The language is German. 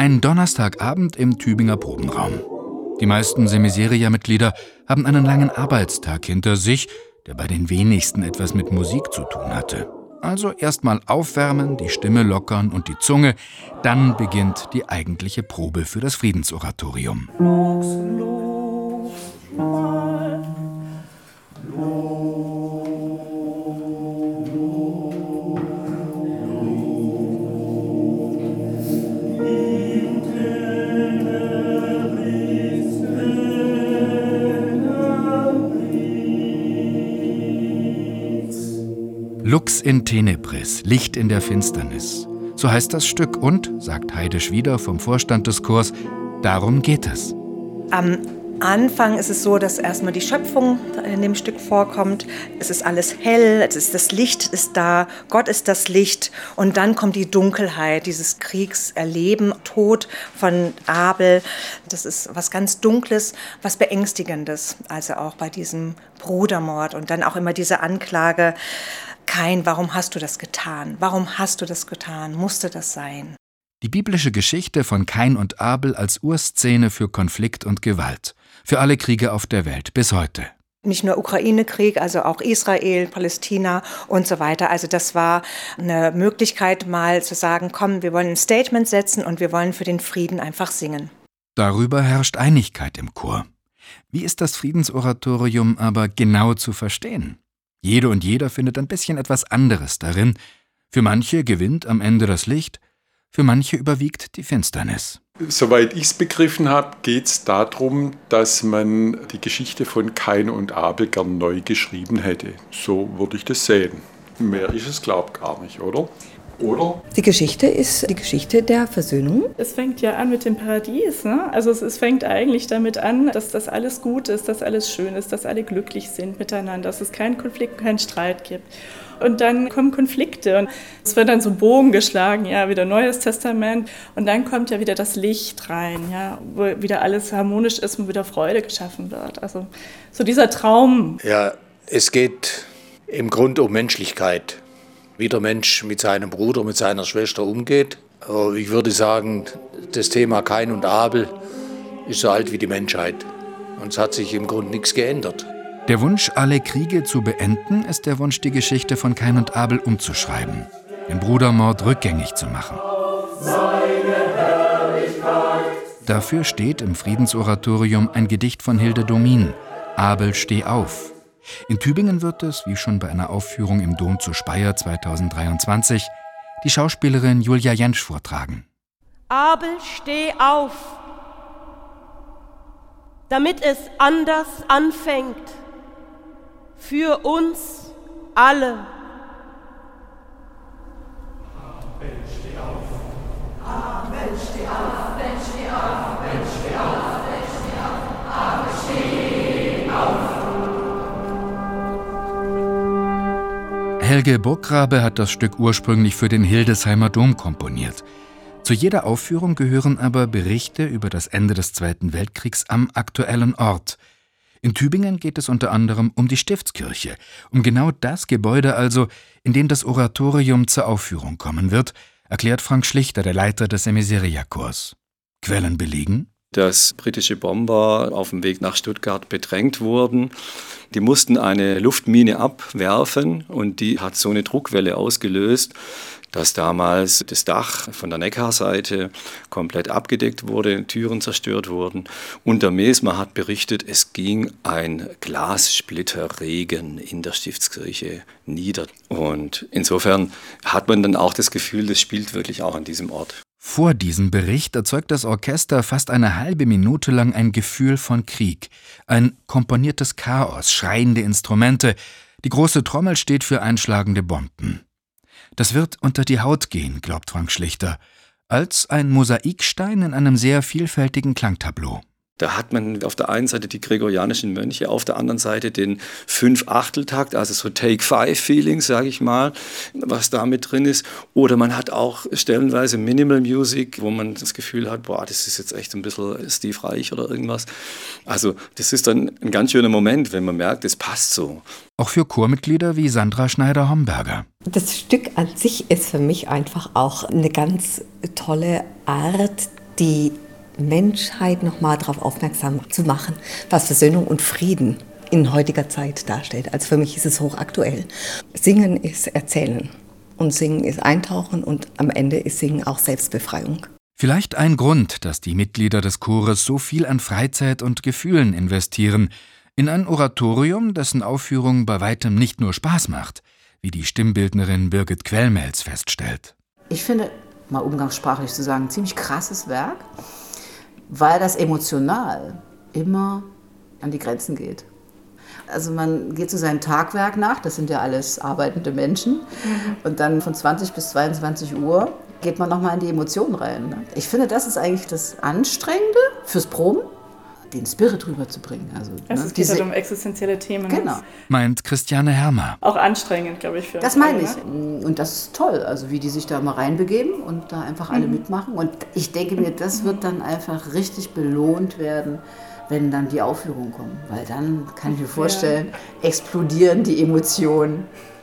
Ein Donnerstagabend im Tübinger Probenraum. Die meisten Semiseria-Mitglieder haben einen langen Arbeitstag hinter sich, der bei den wenigsten etwas mit Musik zu tun hatte. Also erstmal aufwärmen, die Stimme lockern und die Zunge, dann beginnt die eigentliche Probe für das Friedensoratorium. Lux in tenebris, Licht in der Finsternis. So heißt das Stück und, sagt Heide Schwieder vom Vorstand des Chors, darum geht es. Am Anfang ist es so, dass erstmal die Schöpfung in dem Stück vorkommt. Es ist alles hell, das Licht ist da, Gott ist das Licht. Und dann kommt die Dunkelheit, dieses Kriegserleben, Tod von Abel. Das ist was ganz Dunkles, was Beängstigendes. Also auch bei diesem Brudermord und dann auch immer diese Anklage: Kain, warum hast du das getan? Warum hast du das getan? Musste das sein? Die biblische Geschichte von Kain und Abel als Urszene für Konflikt und Gewalt. Für alle Kriege auf der Welt bis heute. Nicht nur Ukraine-Krieg, also auch Israel, Palästina und so weiter. Also das war eine Möglichkeit, mal zu sagen, komm, wir wollen ein Statement setzen und wir wollen für den Frieden einfach singen. Darüber herrscht Einigkeit im Chor. Wie ist das Friedensoratorium aber genau zu verstehen? Jede und jeder findet ein bisschen etwas anderes darin. Für manche gewinnt am Ende das Licht, für manche überwiegt die Finsternis. Soweit ich es begriffen habe, geht es darum, dass man die Geschichte von Kain und Abel gern neu geschrieben hätte. So würde ich das sehen. Mehr ist es, glaube ich, gar nicht, oder? Oder? Die Geschichte ist die Geschichte der Versöhnung. Es fängt ja an mit dem Paradies, ne? Also es fängt eigentlich damit an, dass das alles gut ist, dass alles schön ist, dass alle glücklich sind miteinander, dass es keinen Konflikt, keinen Streit gibt. Und dann kommen Konflikte und es wird dann so ein Bogen geschlagen, ja, wieder Neues Testament. Und dann kommt ja wieder das Licht rein, ja, wo wieder alles harmonisch ist und wieder Freude geschaffen wird. Also so dieser Traum. Ja, es geht im Grunde um Menschlichkeit. Wie der Mensch mit seinem Bruder, mit seiner Schwester umgeht. Aber ich würde sagen, das Thema Kain und Abel ist so alt wie die Menschheit. Und es hat sich im Grunde nichts geändert. Der Wunsch, alle Kriege zu beenden, ist der Wunsch, die Geschichte von Kain und Abel umzuschreiben, den Brudermord rückgängig zu machen. Dafür steht im Friedensoratorium ein Gedicht von Hilde Domin, Abel, steh auf. In Tübingen wird es, wie schon bei einer Aufführung im Dom zu Speyer 2023, die Schauspielerin Julia Jentsch vortragen. Abel, steh auf, damit es anders anfängt, für uns alle. Abel, steh auf, Abel, steh auf, Abel, steh auf, Abel, steh auf, Abel, steh auf, Abel, steh auf. Helge Burggrabe hat das Stück ursprünglich für den Hildesheimer Dom komponiert. Zu jeder Aufführung gehören aber Berichte über das Ende des Zweiten Weltkriegs am aktuellen Ort. In Tübingen geht es unter anderem um die Stiftskirche, um genau das Gebäude also, in dem das Oratorium zur Aufführung kommen wird, erklärt Frank Schlichter, der Leiter des Semiseria-Chors. Quellen belegen, dass britische Bomber auf dem Weg nach Stuttgart bedrängt wurden. Die mussten eine Luftmine abwerfen und die hat so eine Druckwelle ausgelöst, dass damals das Dach von der Neckarseite komplett abgedeckt wurde, Türen zerstört wurden. Und der Mesmer hat berichtet, es ging ein Glassplitterregen in der Stiftskirche nieder. Und insofern hat man dann auch das Gefühl, das spielt wirklich auch an diesem Ort. Vor diesem Bericht erzeugt das Orchester fast eine halbe Minute lang ein Gefühl von Krieg. Ein komponiertes Chaos, schreiende Instrumente. Die große Trommel steht für einschlagende Bomben. Das wird unter die Haut gehen, glaubt Frank Schlichter, als ein Mosaikstein in einem sehr vielfältigen Klangtableau. Da hat man auf der einen Seite die gregorianischen Mönche, auf der anderen Seite den 5/8-Takt, also so Take-5-Feeling, sage ich mal, was da mit drin ist. Oder man hat auch stellenweise Minimal Music, wo man das Gefühl hat, boah, das ist jetzt echt ein bisschen Steve Reich oder irgendwas. Also das ist dann ein ganz schöner Moment, wenn man merkt, es passt so. Auch für Chormitglieder wie Sandra Schneider-Homberger. Das Stück an sich ist für mich einfach auch eine ganz tolle Art, die Menschheit nochmal darauf aufmerksam zu machen, was Versöhnung und Frieden in heutiger Zeit darstellt. Also für mich ist es hochaktuell. Singen ist Erzählen und Singen ist Eintauchen und am Ende ist Singen auch Selbstbefreiung. Vielleicht ein Grund, dass die Mitglieder des Chores so viel an Freizeit und Gefühlen investieren, in ein Oratorium, dessen Aufführung bei weitem nicht nur Spaß macht, wie die Stimmbildnerin Birgit Quellmelz feststellt. Ich finde, mal umgangssprachlich zu sagen, ein ziemlich krasses Werk, weil das emotional immer an die Grenzen geht. Also man geht zu seinem Tagwerk nach, das sind ja alles arbeitende Menschen, und dann von 20 bis 22 Uhr geht man nochmal in die Emotionen rein. Ne? Ich finde, das ist eigentlich das Anstrengende fürs Proben, den Spirit rüberzubringen. Also, es geht halt um existenzielle Themen. Genau. Meint Christiane Hermer. Auch anstrengend, glaube ich, für uns. Das meine ich. Ne? Und das ist toll, also wie die sich da mal reinbegeben und da einfach alle mitmachen. Und ich denke mir, das wird dann einfach richtig belohnt werden, wenn dann die Aufführungen kommen. Weil dann, kann ich mir vorstellen, explodieren die Emotionen.